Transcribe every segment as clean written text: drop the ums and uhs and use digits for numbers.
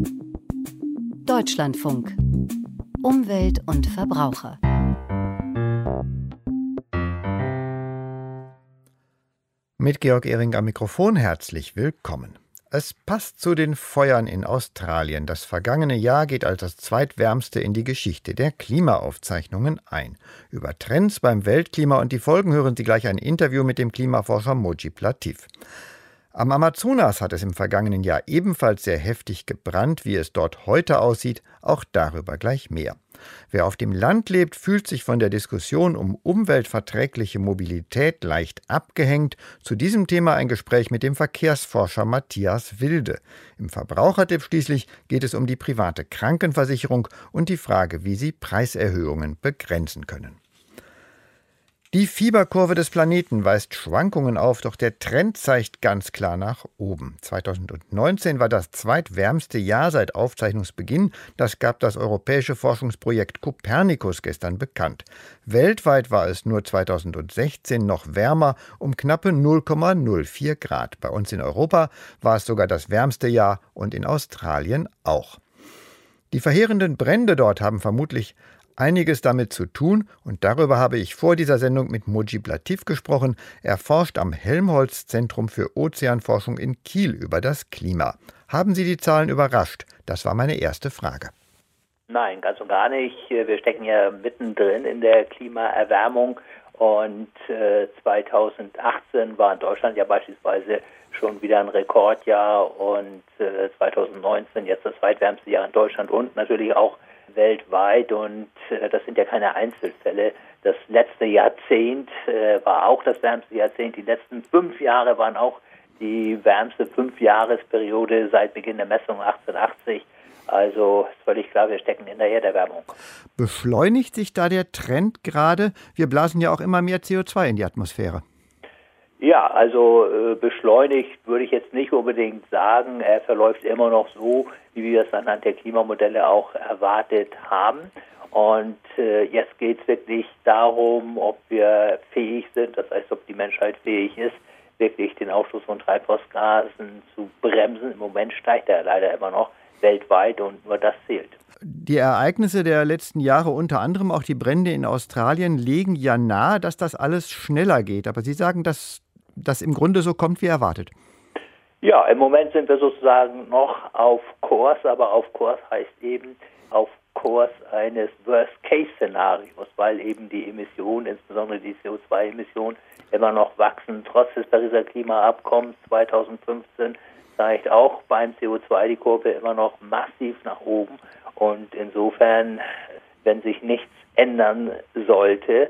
Deutschlandfunk. Umwelt und Verbraucher. Mit Georg Ehring am Mikrofon herzlich willkommen. Es passt zu den Feuern in Australien. Das vergangene Jahr geht als das zweitwärmste in die Geschichte der Klimaaufzeichnungen ein. Über Trends beim Weltklima und die Folgen hören Sie gleich ein Interview mit dem Klimaforscher Mojib Latif. Am Amazonas hat es im vergangenen Jahr ebenfalls sehr heftig gebrannt. Wie es dort heute aussieht, auch darüber gleich mehr. Wer auf dem Land lebt, fühlt sich von der Diskussion um umweltverträgliche Mobilität leicht abgehängt. Zu diesem Thema ein Gespräch mit dem Verkehrsforscher Matthias Wilde. Im Verbrauchertipp schließlich geht es um die private Krankenversicherung und die Frage, wie sie Preiserhöhungen begrenzen können. Die Fieberkurve des Planeten weist Schwankungen auf, doch der Trend zeigt ganz klar nach oben. 2019 war das zweitwärmste Jahr seit Aufzeichnungsbeginn. Das gab das europäische Forschungsprojekt Copernicus gestern bekannt. Weltweit war es nur 2016 noch wärmer, um knappe 0,04 Grad. Bei uns in Europa war es sogar das wärmste Jahr und in Australien auch. Die verheerenden Brände dort haben vermutlich einiges damit zu tun, und darüber habe ich vor dieser Sendung mit Mojib Latif gesprochen. Er forscht am Helmholtz-Zentrum für Ozeanforschung in Kiel über das Klima. Haben Sie die Zahlen überrascht? Das war meine erste Frage. Nein, ganz und gar nicht. Wir stecken ja mittendrin in der Klimaerwärmung und 2018 war in Deutschland ja beispielsweise schon wieder ein Rekordjahr und 2019 jetzt das zweitwärmste Jahr in Deutschland und natürlich auch weltweit, und das sind ja keine Einzelfälle. Das letzte Jahrzehnt war auch das wärmste Jahrzehnt. Die letzten 5 Jahre waren auch die wärmste 5-Jahresperiode seit Beginn der Messung 1880. Also ist völlig klar, wir stecken in der Erderwärmung. Beschleunigt sich da der Trend gerade? Wir blasen ja auch immer mehr CO2 in die Atmosphäre. Ja, also beschleunigt würde ich jetzt nicht unbedingt sagen. Er verläuft immer noch so, wie wir es anhand der Klimamodelle auch erwartet haben. Und jetzt geht es wirklich darum, ob wir fähig sind, das heißt, ob die Menschheit fähig ist, wirklich den Ausstoß von Treibhausgasen zu bremsen. Im Moment steigt er leider immer noch weltweit und nur das zählt. Die Ereignisse der letzten Jahre, unter anderem auch die Brände in Australien, legen ja nahe, dass das alles schneller geht. Aber Sie sagen, dass das im Grunde so kommt, wie erwartet. Ja, im Moment sind wir sozusagen noch auf Kurs, aber auf Kurs heißt eben auf Kurs eines Worst-Case-Szenarios, weil eben die Emissionen, insbesondere die CO2-Emissionen, immer noch wachsen. Trotz des Pariser Klimaabkommens 2015 zeigt auch beim CO2 die Kurve immer noch massiv nach oben. Und insofern, wenn sich nichts ändern sollte,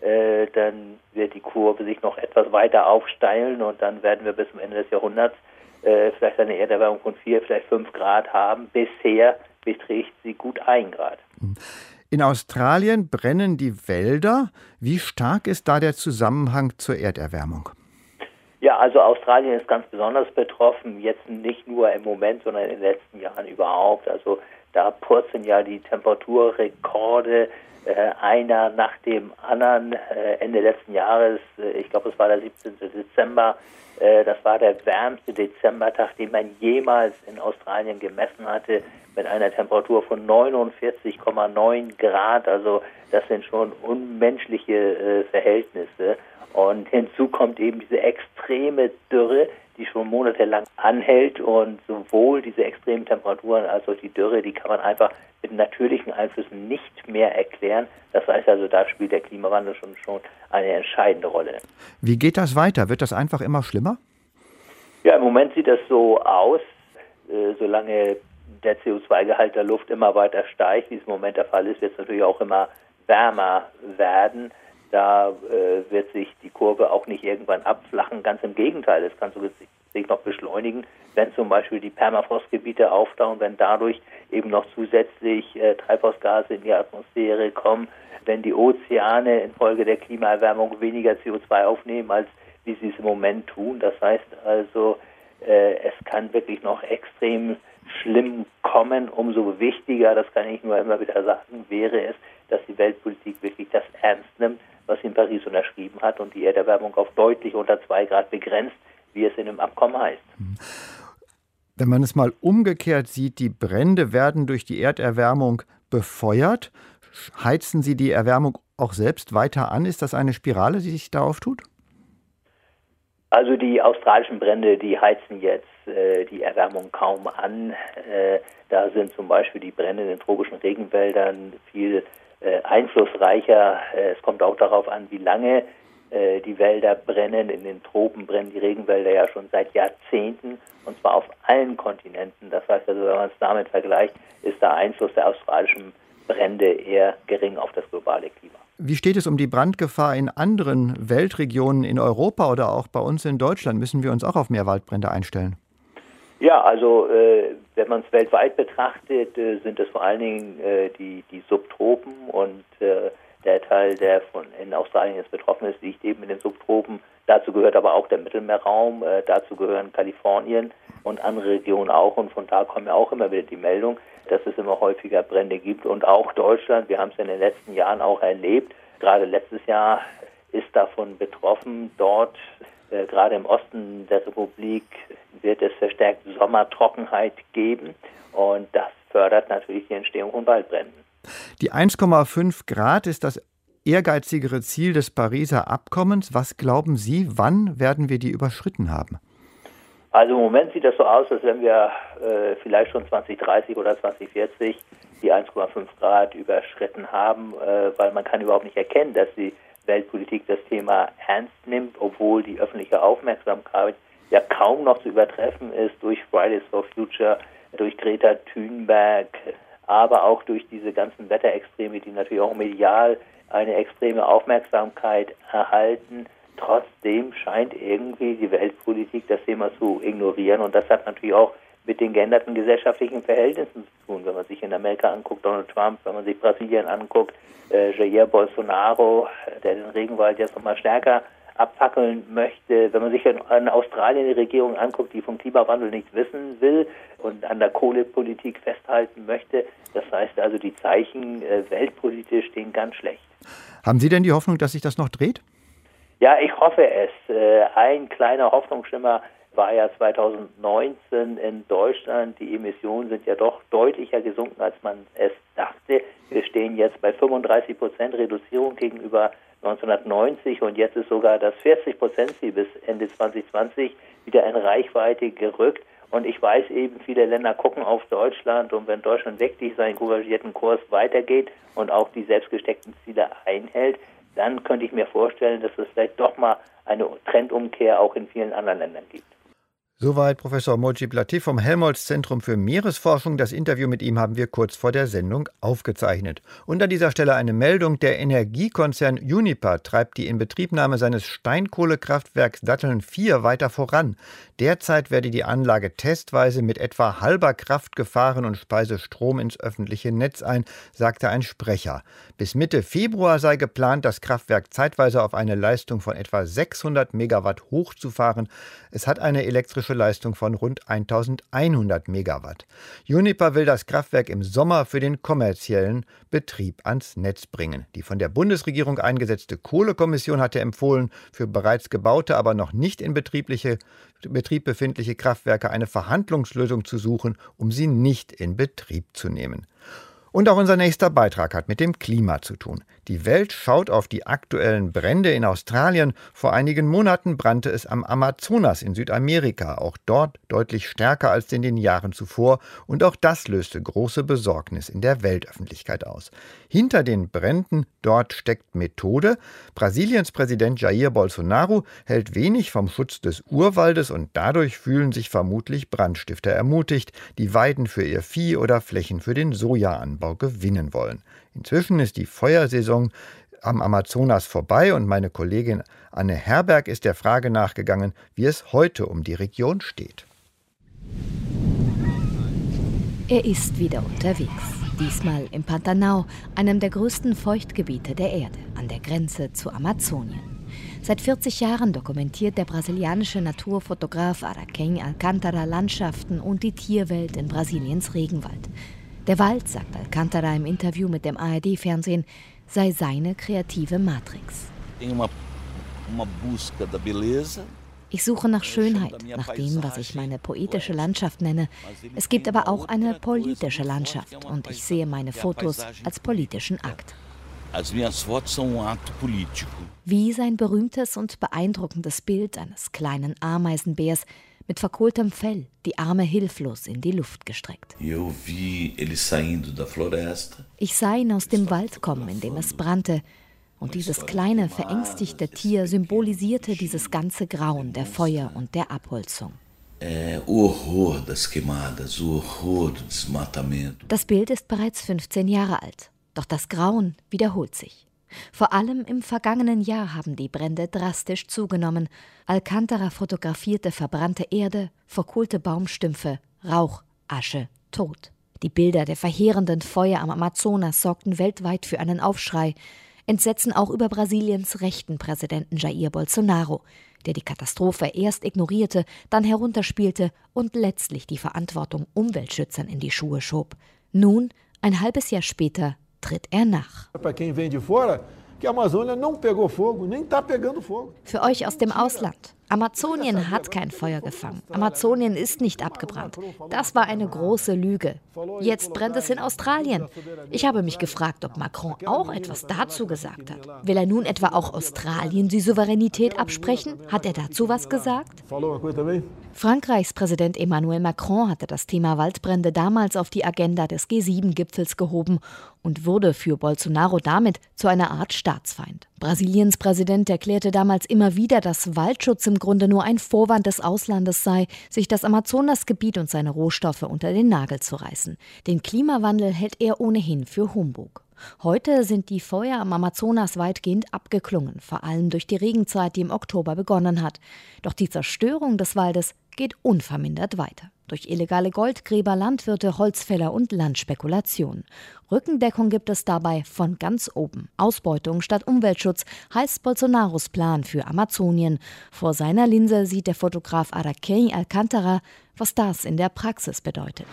dann wird die Kurve sich noch etwas weiter aufsteilen und dann werden wir bis zum Ende des Jahrhunderts vielleicht eine Erderwärmung von 4, vielleicht 5 Grad haben. Bisher beträgt sie gut 1 Grad. In Australien brennen die Wälder. Wie stark ist da der Zusammenhang zur Erderwärmung? Ja, also Australien ist ganz besonders betroffen, jetzt nicht nur im Moment, sondern in den letzten Jahren überhaupt. Also da purzeln ja die Temperaturrekorde, einer nach dem anderen. Ende letzten Jahres, ich glaube es war der 17. Dezember, das war der wärmste Dezembertag, den man jemals in Australien gemessen hatte, mit einer Temperatur von 49,9 Grad. Also das sind schon unmenschliche Verhältnisse. Und hinzu kommt eben diese extreme Dürre, die schon monatelang anhält, und sowohl diese extremen Temperaturen als auch die Dürre, die kann man einfach mit natürlichen Einflüssen nicht mehr erklären. Das heißt also, da spielt der Klimawandel schon eine entscheidende Rolle. Wie geht das weiter? Wird das einfach immer schlimmer? Ja, im Moment sieht das so aus, solange der CO2-Gehalt der Luft immer weiter steigt, wie es im Moment der Fall ist, wird es natürlich auch immer wärmer werden. Da wird sich die Kurve auch nicht irgendwann abflachen. Ganz im Gegenteil, es kann sich noch beschleunigen, wenn zum Beispiel die Permafrostgebiete auftauen, wenn dadurch eben noch zusätzlich Treibhausgase in die Atmosphäre kommen, wenn die Ozeane infolge der Klimaerwärmung weniger CO2 aufnehmen, als wie sie es im Moment tun. Das heißt also, es kann wirklich noch extrem schlimm kommen. Umso wichtiger, das kann ich nur immer wieder sagen, wäre es, dass die Weltpolitik wirklich das ernst nimmt, was sie in Paris unterschrieben hat und die Erderwärmung auf deutlich unter 2 Grad begrenzt, wie es in dem Abkommen heißt. Wenn man es mal umgekehrt sieht, die Brände werden durch die Erderwärmung befeuert. Heizen sie die Erwärmung auch selbst weiter an? Ist das eine Spirale, die sich da auftut? Also die australischen Brände, die heizen jetzt die Erwärmung kaum an. Da sind zum Beispiel die Brände in den tropischen Regenwäldern viel einflussreicher. Es kommt auch darauf an, wie lange die Wälder brennen. In den Tropen brennen die Regenwälder ja schon seit Jahrzehnten, und zwar auf allen Kontinenten. Das heißt also, wenn man es damit vergleicht, ist der Einfluss der australischen Brände eher gering auf das globale Klima. Wie steht es um die Brandgefahr in anderen Weltregionen in Europa oder auch bei uns in Deutschland? Müssen wir uns auch auf mehr Waldbrände einstellen? Ja, also wenn man es weltweit betrachtet, sind es vor allen Dingen die Subtropen, und der Teil, der in Australien jetzt betroffen ist, liegt eben in den Subtropen. Dazu gehört aber auch der Mittelmeerraum, dazu gehören Kalifornien und andere Regionen auch, und von da kommen ja auch immer wieder die Meldung, dass es immer häufiger Brände gibt, und auch Deutschland. Wir haben es in den letzten Jahren auch erlebt. Gerade letztes Jahr ist davon betroffen. Dort, gerade im Osten der Republik, wird es verstärkt Sommertrockenheit geben, und das fördert natürlich die Entstehung von Waldbränden. Die 1,5 Grad ist das ehrgeizigere Ziel des Pariser Abkommens. Was glauben Sie, wann werden wir die überschritten haben? Also im Moment sieht das so aus, als wenn wir vielleicht schon 2030 oder 2040 die 1,5 Grad überschritten haben, weil man kann überhaupt nicht erkennen, dass die Weltpolitik das Thema ernst nimmt, obwohl die öffentliche Aufmerksamkeit ja kaum noch zu übertreffen ist durch Fridays for Future, durch Greta Thunberg, aber auch durch diese ganzen Wetterextreme, die natürlich auch medial eine extreme Aufmerksamkeit erhalten. Trotzdem scheint irgendwie die Weltpolitik das Thema zu ignorieren, und das hat natürlich auch mit den geänderten gesellschaftlichen Verhältnissen zu tun. Wenn man sich in Amerika anguckt, Donald Trump, wenn man sich Brasilien anguckt, Jair Bolsonaro, der den Regenwald jetzt nochmal stärker abfackeln möchte. Wenn man sich in Australien die Regierung anguckt, die vom Klimawandel nichts wissen will und an der Kohlepolitik festhalten möchte. Das heißt also, die Zeichen weltpolitisch stehen ganz schlecht. Haben Sie denn die Hoffnung, dass sich das noch dreht? Ja, ich hoffe es. Ein kleiner Hoffnungsschimmer war ja 2019 in Deutschland. Die Emissionen sind ja doch deutlicher gesunken, als man es dachte. Wir stehen jetzt bei 35% Reduzierung gegenüber 1990, und jetzt ist sogar das 40%-Ziel bis Ende 2020 wieder in Reichweite gerückt. Und ich weiß eben, viele Länder gucken auf Deutschland, und wenn Deutschland wirklich seinen couragierten Kurs weitergeht und auch die selbstgesteckten Ziele einhält, dann könnte ich mir vorstellen, dass es vielleicht doch mal eine Trendumkehr auch in vielen anderen Ländern gibt. Soweit Professor Mojib Latif vom Helmholtz-Zentrum für Meeresforschung. Das Interview mit ihm haben wir kurz vor der Sendung aufgezeichnet. Und an dieser Stelle eine Meldung. Der Energiekonzern Uniper treibt die Inbetriebnahme seines Steinkohlekraftwerks Datteln 4 weiter voran. Derzeit werde die Anlage testweise mit etwa halber Kraft gefahren und speise Strom ins öffentliche Netz ein, sagte ein Sprecher. Bis Mitte Februar sei geplant, das Kraftwerk zeitweise auf eine Leistung von etwa 600 Megawatt hochzufahren. Es hat eine elektrische Leistung von rund 1100 Megawatt. Uniper will das Kraftwerk im Sommer für den kommerziellen Betrieb ans Netz bringen. Die von der Bundesregierung eingesetzte Kohlekommission hatte empfohlen, für bereits gebaute, aber noch nicht in Betrieb befindliche Kraftwerke eine Verhandlungslösung zu suchen, um sie nicht in Betrieb zu nehmen. Und auch unser nächster Beitrag hat mit dem Klima zu tun. Die Welt schaut auf die aktuellen Brände in Australien. Vor einigen Monaten brannte es am Amazonas in Südamerika, auch dort deutlich stärker als in den Jahren zuvor. Und auch das löste große Besorgnis in der Weltöffentlichkeit aus. Hinter den Bränden dort steckt Methode. Brasiliens Präsident Jair Bolsonaro hält wenig vom Schutz des Urwaldes, und dadurch fühlen sich vermutlich Brandstifter ermutigt, die Weiden für ihr Vieh oder Flächen für den Sojaanbau gewinnen wollen. Inzwischen ist die Feuersaison am Amazonas vorbei, und meine Kollegin Anne Herberg ist der Frage nachgegangen, wie es heute um die Region steht. Er ist wieder unterwegs. Diesmal im Pantanal, einem der größten Feuchtgebiete der Erde, an der Grenze zu Amazonien. Seit 40 Jahren dokumentiert der brasilianische Naturfotograf Araquém Alcântara Landschaften und die Tierwelt in Brasiliens Regenwald. Der Wald, sagt Alcântara im Interview mit dem ARD-Fernsehen, sei seine kreative Matrix. Ich suche nach Schönheit, nach dem, was ich meine poetische Landschaft nenne. Es gibt aber auch eine politische Landschaft und ich sehe meine Fotos als politischen Akt. Wie sein berühmtes und beeindruckendes Bild eines kleinen Ameisenbärs mit verkohltem Fell, die Arme hilflos in die Luft gestreckt. Ich sah ihn aus dem Wald kommen, in dem es brannte. Und dieses kleine, verängstigte Tier symbolisierte dieses ganze Grauen der Feuer und der Abholzung. Das Bild ist bereits 15 Jahre alt. Doch das Grauen wiederholt sich. Vor allem im vergangenen Jahr haben die Brände drastisch zugenommen. Alcántara fotografierte verbrannte Erde, verkohlte Baumstümpfe, Rauch, Asche, Tod. Die Bilder der verheerenden Feuer am Amazonas sorgten weltweit für einen Aufschrei. Entsetzen auch über Brasiliens rechten Präsidenten Jair Bolsonaro, der die Katastrophe erst ignorierte, dann herunterspielte und letztlich die Verantwortung Umweltschützern in die Schuhe schob. Nun, ein halbes Jahr später, tritt er nach. Für euch aus dem Ausland. Amazonien hat kein Feuer gefangen. Amazonien ist nicht abgebrannt. Das war eine große Lüge. Jetzt brennt es in Australien. Ich habe mich gefragt, ob Macron auch etwas dazu gesagt hat. Will er nun etwa auch Australien die Souveränität absprechen? Hat er dazu was gesagt? Frankreichs Präsident Emmanuel Macron hatte das Thema Waldbrände damals auf die Agenda des G7-Gipfels gehoben und wurde für Bolsonaro damit zu einer Art Staatsfeind. Brasiliens Präsident erklärte damals immer wieder, dass Waldschutz im Grunde nur ein Vorwand des Auslandes sei, sich das Amazonasgebiet und seine Rohstoffe unter den Nagel zu reißen. Den Klimawandel hält er ohnehin für Humbug. Heute sind die Feuer am Amazonas weitgehend abgeklungen, vor allem durch die Regenzeit, die im Oktober begonnen hat. Doch die Zerstörung des Waldes geht unvermindert weiter. Durch illegale Goldgräber, Landwirte, Holzfäller und Landspekulation. Rückendeckung gibt es dabei von ganz oben. Ausbeutung statt Umweltschutz heißt Bolsonaros Plan für Amazonien. Vor seiner Linse sieht der Fotograf Araquém Alcántara, was das in der Praxis bedeutet.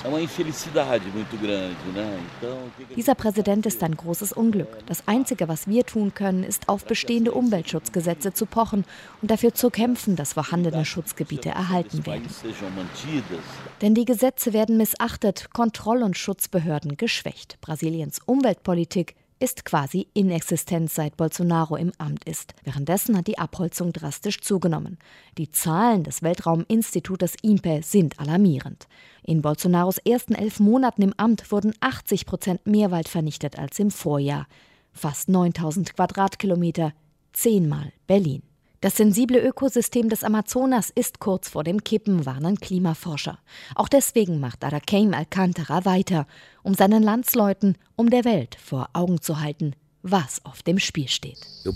Dieser Präsident ist ein großes Unglück. Das Einzige, was wir tun können, ist, auf bestehende Umweltschutzgesetze zu pochen und dafür zu kämpfen, dass vorhandene Schutzgebiete erhalten werden. Denn die Gesetze werden missachtet, Kontroll- und Schutzbehörden geschwächt. Brasiliens Umweltpolitik ist quasi inexistent, seit Bolsonaro im Amt ist. Währenddessen hat die Abholzung drastisch zugenommen. Die Zahlen des Weltrauminstitutes INPE sind alarmierend. In Bolsonaros ersten 11 Monaten im Amt wurden 80% mehr Wald vernichtet als im Vorjahr. Fast 9000 Quadratkilometer, 10-mal Berlin. Das sensible Ökosystem des Amazonas ist kurz vor dem Kippen, warnen Klimaforscher. Auch deswegen macht Araquém Alcántara weiter, um seinen Landsleuten, um der Welt vor Augen zu halten, was auf dem Spiel steht.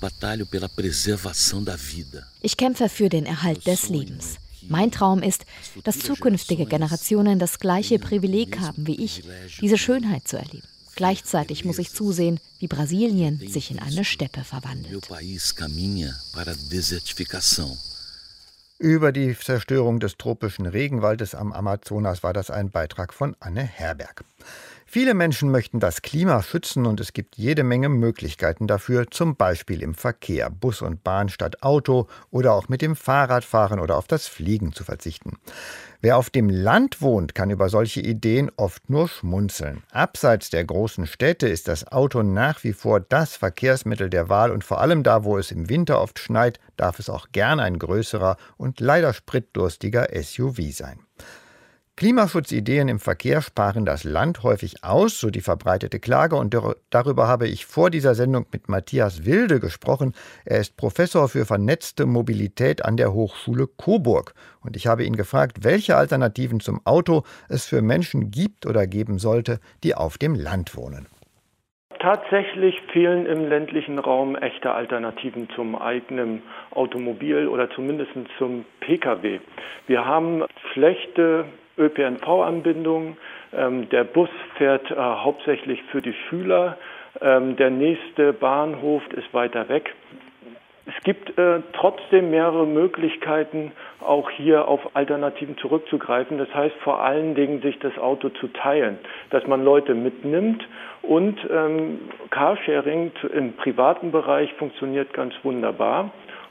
Ich kämpfe für den Erhalt des Lebens. Mein Traum ist, dass zukünftige Generationen das gleiche Privileg haben wie ich, diese Schönheit zu erleben. Gleichzeitig muss ich zusehen, wie Brasilien sich in eine Steppe verwandelt. Über die Zerstörung des tropischen Regenwaldes am Amazonas war das ein Beitrag von Anne Herberg. Viele Menschen möchten das Klima schützen und es gibt jede Menge Möglichkeiten dafür, zum Beispiel im Verkehr, Bus und Bahn statt Auto oder auch mit dem Fahrrad fahren oder auf das Fliegen zu verzichten. Wer auf dem Land wohnt, kann über solche Ideen oft nur schmunzeln. Abseits der großen Städte ist das Auto nach wie vor das Verkehrsmittel der Wahl und vor allem da, wo es im Winter oft schneit, darf es auch gern ein größerer und leider spritdurstiger SUV sein. Klimaschutzideen im Verkehr sparen das Land häufig aus, so die verbreitete Klage, und darüber habe ich vor dieser Sendung mit Matthias Wilde gesprochen. Er ist Professor für vernetzte Mobilität an der Hochschule Coburg. Und ich habe ihn gefragt, welche Alternativen zum Auto es für Menschen gibt oder geben sollte, die auf dem Land wohnen. Tatsächlich fehlen im ländlichen Raum echte Alternativen zum eigenen Automobil oder zumindest zum Pkw. Wir haben schlechte ÖPNV-Anbindung. Der Bus fährt hauptsächlich für die Schüler. Der nächste Bahnhof ist weiter weg. Es gibt trotzdem mehrere Möglichkeiten, auch hier auf Alternativen zurückzugreifen. Das heißt vor allen Dingen, sich das Auto zu teilen, dass man Leute mitnimmt. Und Carsharing im privaten Bereich funktioniert ganz wunderbar.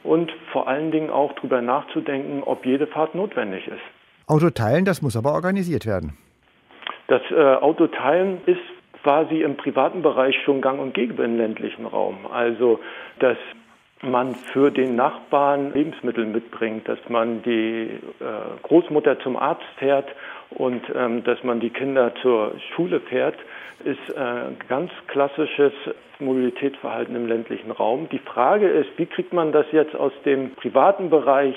und vor allen Dingen auch darüber nachzudenken, ob jede Fahrt notwendig ist. Autoteilen, das muss aber organisiert werden. Das Autoteilen ist quasi im privaten Bereich schon gang und gäbe im ländlichen Raum. Also, dass man für den Nachbarn Lebensmittel mitbringt, dass man die Großmutter zum Arzt fährt und dass man die Kinder zur Schule fährt, ist ganz klassisches Mobilitätsverhalten im ländlichen Raum. Die Frage ist, wie kriegt man das jetzt aus dem privaten Bereich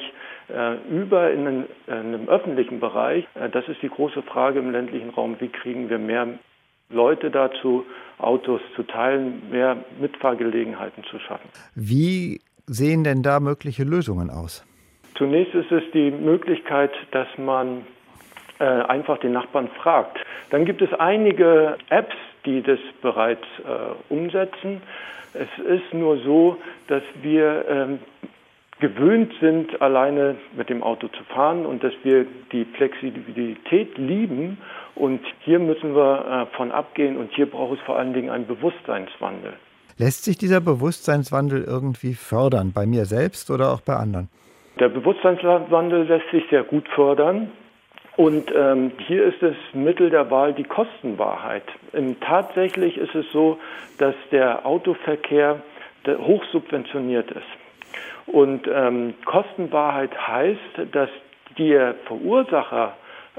über in den öffentlichen Bereich? Das ist die große Frage im ländlichen Raum. Wie kriegen wir mehr Leute dazu, Autos zu teilen, mehr Mitfahrgelegenheiten zu schaffen? Wie sehen denn da mögliche Lösungen aus? Zunächst ist es die Möglichkeit, dass man einfach den Nachbarn fragt. Dann gibt es einige Apps, die das bereits umsetzen. Es ist nur so, dass wir gewöhnt sind, alleine mit dem Auto zu fahren und dass wir die Flexibilität lieben. Und hier müssen wir von abgehen und hier braucht es vor allen Dingen einen Bewusstseinswandel. Lässt sich dieser Bewusstseinswandel irgendwie fördern, bei mir selbst oder auch bei anderen? Der Bewusstseinswandel lässt sich sehr gut fördern. Und hier ist das Mittel der Wahl die Kostenwahrheit. Tatsächlich ist es so, dass der Autoverkehr hochsubventioniert ist. Und Kostenwahrheit heißt, dass der Verursacher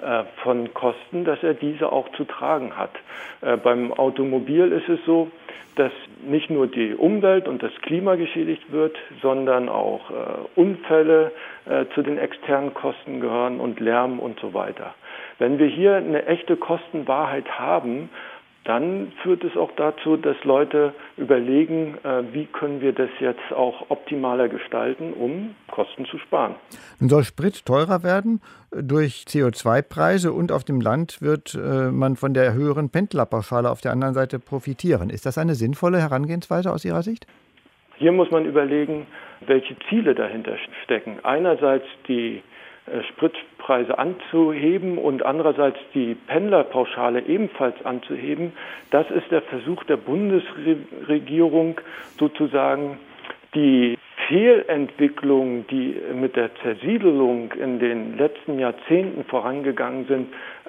von Kosten, dass er diese auch zu tragen hat. Beim Automobil ist es so, dass nicht nur die Umwelt und das Klima geschädigt wird, sondern auch Unfälle zu den externen Kosten gehören und Lärm und so weiter. Wenn wir hier eine echte Kostenwahrheit haben, dann führt es auch dazu, dass Leute überlegen, wie können wir das jetzt auch optimaler gestalten, um Kosten zu sparen. Nun soll Sprit teurer werden durch CO2-Preise und auf dem Land wird man von der höheren Pendlerpauschale auf der anderen Seite profitieren. Ist das eine sinnvolle Herangehensweise aus Ihrer Sicht? Hier muss man überlegen, welche Ziele dahinter stecken. Einerseits die Spritpreise anzuheben und andererseits die Pendlerpauschale ebenfalls anzuheben. Das ist der Versuch der Bundesregierung, sozusagen die Fehlentwicklung, die mit der Zersiedelung in den letzten Jahrzehnten vorangegangen sind,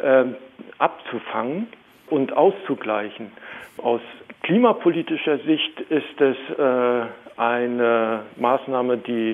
abzufangen und auszugleichen. Aus klimapolitischer Sicht ist es eine Maßnahme, die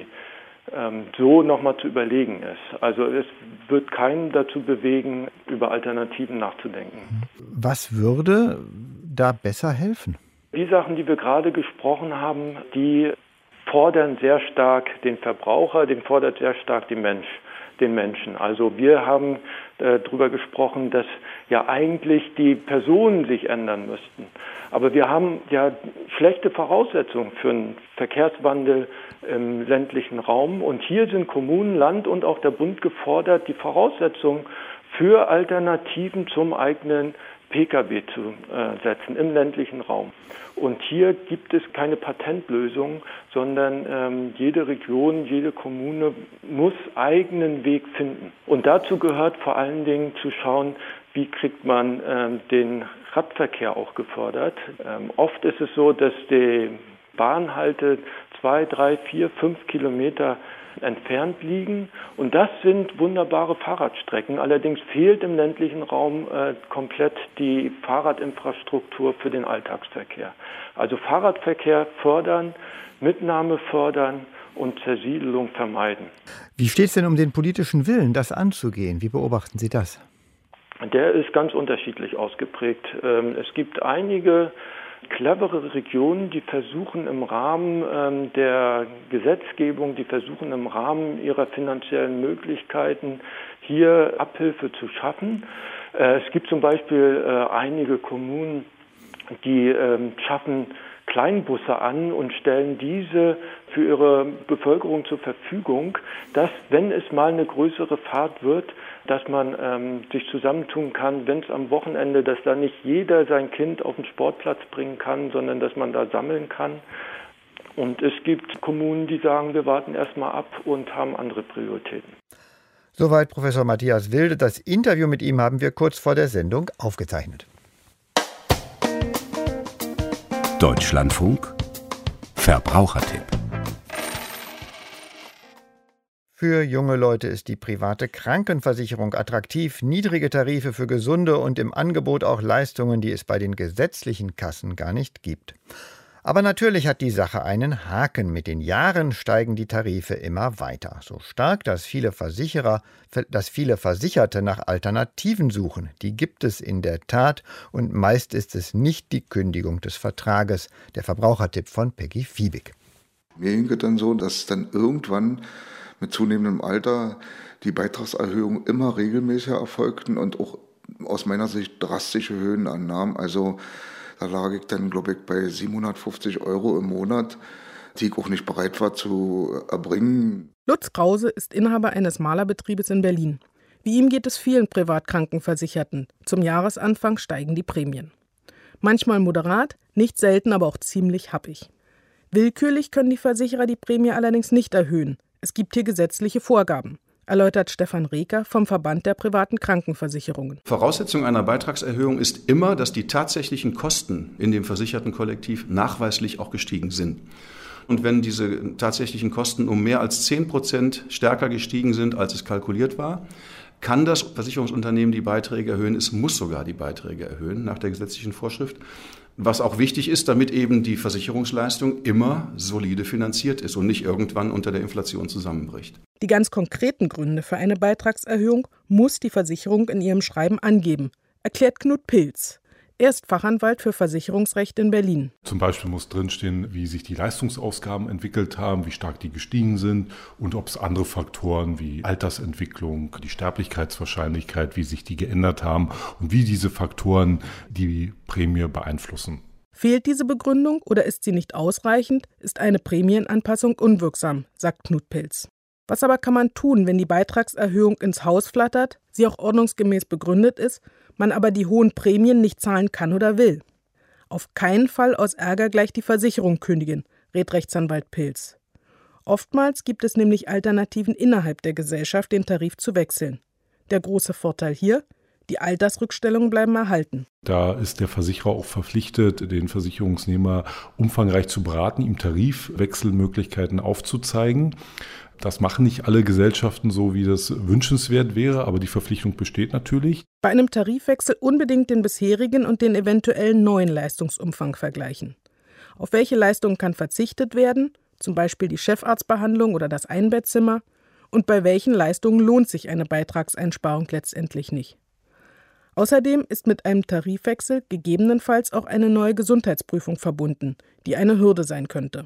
so nochmal zu überlegen ist. Also es wird keinen dazu bewegen, über Alternativen nachzudenken. Was würde da besser helfen? Die Sachen, die wir gerade gesprochen haben, die fordern sehr stark den Verbraucher, den fordert sehr stark den Menschen. Also wir haben darüber gesprochen, dass ja eigentlich die Personen sich ändern müssten. Aber wir haben ja schlechte Voraussetzungen für einen Verkehrswandel im ländlichen Raum. Und hier sind Kommunen, Land und auch der Bund gefordert, die Voraussetzungen für Alternativen zum eigenen Pkw zu setzen im ländlichen Raum. Und hier gibt es keine Patentlösung, sondern jede Region, jede Kommune muss eigenen Weg finden. Und dazu gehört vor allen Dingen zu schauen, wie kriegt man den Radverkehr auch gefördert. Oft ist es so, dass die Bahnhalte 2, 3, 4, 5 Kilometer entfernt liegen. Und das sind wunderbare Fahrradstrecken. Allerdings fehlt im ländlichen Raum komplett die Fahrradinfrastruktur für den Alltagsverkehr. Also Fahrradverkehr fördern, Mitnahme fördern und Zersiedelung vermeiden. Wie steht es denn um den politischen Willen, das anzugehen? Wie beobachten Sie das? Der ist ganz unterschiedlich ausgeprägt. Es gibt einige clevere Regionen, die versuchen im Rahmen der Gesetzgebung, die versuchen im Rahmen ihrer finanziellen Möglichkeiten hier Abhilfe zu schaffen. Es gibt zum Beispiel einige Kommunen, die schaffen Kleinbusse an und stellen diese für ihre Bevölkerung zur Verfügung, dass, wenn es mal eine größere Fahrt wird, dass man sich zusammentun kann, wenn es am Wochenende, dass da nicht jeder sein Kind auf den Sportplatz bringen kann, sondern dass man da sammeln kann. Und es gibt Kommunen, die sagen, wir warten erstmal ab und haben andere Prioritäten. Soweit Professor Matthias Wilde. Das Interview mit ihm haben wir kurz vor der Sendung aufgezeichnet. Deutschlandfunk Verbrauchertipp. Für junge Leute ist die private Krankenversicherung attraktiv, niedrige Tarife für Gesunde und im Angebot auch Leistungen, die es bei den gesetzlichen Kassen gar nicht gibt. Aber natürlich hat die Sache einen Haken. Mit den Jahren steigen die Tarife immer weiter. So stark, dass viele Versicherte nach Alternativen suchen. Die gibt es in der Tat und meist ist es nicht die Kündigung des Vertrages. Der Verbrauchertipp von Peggy Fiebig. Mir ging es dann so, dass dann irgendwann mit zunehmendem Alter die Beitragserhöhungen immer regelmäßiger erfolgten und auch aus meiner Sicht drastische Höhen annahmen. Also da lag ich dann, glaube ich, bei 750 € im Monat, die ich auch nicht bereit war zu erbringen. Lutz Krause ist Inhaber eines Malerbetriebes in Berlin. Wie ihm geht es vielen Privatkrankenversicherten. Zum Jahresanfang steigen die Prämien. Manchmal moderat, nicht selten aber auch ziemlich happig. Willkürlich können die Versicherer die Prämie allerdings nicht erhöhen. Es gibt hier gesetzliche Vorgaben, erläutert Stefan Reker vom Verband der privaten Krankenversicherungen. Voraussetzung einer Beitragserhöhung ist immer, dass die tatsächlichen Kosten in dem versicherten Kollektiv nachweislich auch gestiegen sind. Und wenn diese tatsächlichen Kosten um mehr als 10% stärker gestiegen sind, als es kalkuliert war, kann das Versicherungsunternehmen die Beiträge erhöhen. Es muss sogar die Beiträge erhöhen nach der gesetzlichen Vorschrift. Was auch wichtig ist, damit eben die Versicherungsleistung immer solide finanziert ist und nicht irgendwann unter der Inflation zusammenbricht. Die ganz konkreten Gründe für eine Beitragserhöhung muss die Versicherung in ihrem Schreiben angeben, erklärt Knut Pilz. Er ist Fachanwalt für Versicherungsrecht in Berlin. Zum Beispiel muss drinstehen, wie sich die Leistungsausgaben entwickelt haben, wie stark die gestiegen sind und ob es andere Faktoren wie Altersentwicklung, die Sterblichkeitswahrscheinlichkeit, wie sich die geändert haben und wie diese Faktoren die Prämie beeinflussen. Fehlt diese Begründung oder ist sie nicht ausreichend, ist eine Prämienanpassung unwirksam, sagt Knut Pilz. Was aber kann man tun, wenn die Beitragserhöhung ins Haus flattert, sie auch ordnungsgemäß begründet ist, man aber die hohen Prämien nicht zahlen kann oder will? Auf keinen Fall aus Ärger gleich die Versicherung kündigen, rät Rechtsanwalt Pilz. Oftmals gibt es nämlich Alternativen innerhalb der Gesellschaft, den Tarif zu wechseln. Der große Vorteil hier: die Altersrückstellungen bleiben erhalten. Da ist der Versicherer auch verpflichtet, den Versicherungsnehmer umfangreich zu beraten, ihm Tarifwechselmöglichkeiten aufzuzeigen. Das machen nicht alle Gesellschaften so, wie das wünschenswert wäre, aber die Verpflichtung besteht natürlich. Bei einem Tarifwechsel unbedingt den bisherigen und den eventuellen neuen Leistungsumfang vergleichen. Auf welche Leistungen kann verzichtet werden, zum Beispiel die Chefarztbehandlung oder das Einbettzimmer, und bei welchen Leistungen lohnt sich eine Beitragseinsparung letztendlich nicht. Außerdem ist mit einem Tarifwechsel gegebenenfalls auch eine neue Gesundheitsprüfung verbunden, die eine Hürde sein könnte.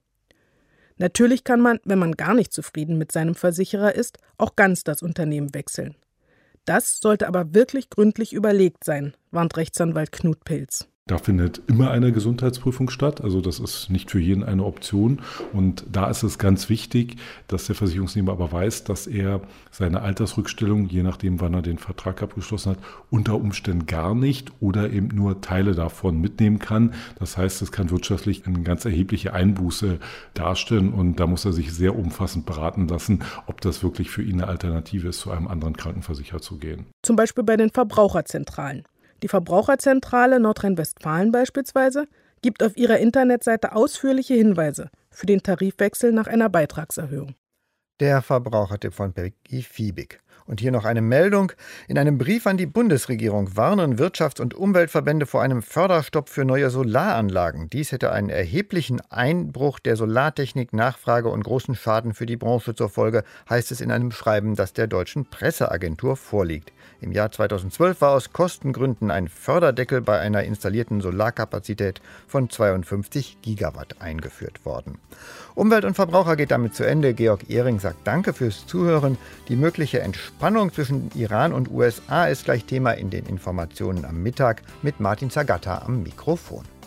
Natürlich kann man, wenn man gar nicht zufrieden mit seinem Versicherer ist, auch ganz das Unternehmen wechseln. Das sollte aber wirklich gründlich überlegt sein, warnt Rechtsanwalt Knut Pilz. Da findet immer eine Gesundheitsprüfung statt, also das ist nicht für jeden eine Option. Und da ist es ganz wichtig, dass der Versicherungsnehmer aber weiß, dass er seine Altersrückstellung, je nachdem wann er den Vertrag abgeschlossen hat, unter Umständen gar nicht oder eben nur Teile davon mitnehmen kann. Das heißt, es kann wirtschaftlich eine ganz erhebliche Einbuße darstellen und da muss er sich sehr umfassend beraten lassen, ob das wirklich für ihn eine Alternative ist, zu einem anderen Krankenversicherer zu gehen. Zum Beispiel bei den Verbraucherzentralen. Die Verbraucherzentrale Nordrhein-Westfalen beispielsweise gibt auf ihrer Internetseite ausführliche Hinweise für den Tarifwechsel nach einer Beitragserhöhung. Der Verbrauchertipp von Peggy Fiebig. Und hier noch eine Meldung. In einem Brief an die Bundesregierung warnen Wirtschafts- und Umweltverbände vor einem Förderstopp für neue Solaranlagen. Dies hätte einen erheblichen Einbruch der Solartechnik-Nachfrage und großen Schaden für die Branche zur Folge, heißt es in einem Schreiben, das der Deutschen Presseagentur vorliegt. Im Jahr 2012 war aus Kostengründen ein Förderdeckel bei einer installierten Solarkapazität von 52 Gigawatt eingeführt worden. Umwelt und Verbraucher geht damit zu Ende. Georg Ehring sagt Danke fürs Zuhören. Die mögliche Entspannung zwischen Iran und USA ist gleich Thema in den Informationen am Mittag mit Martin Zagatta am Mikrofon.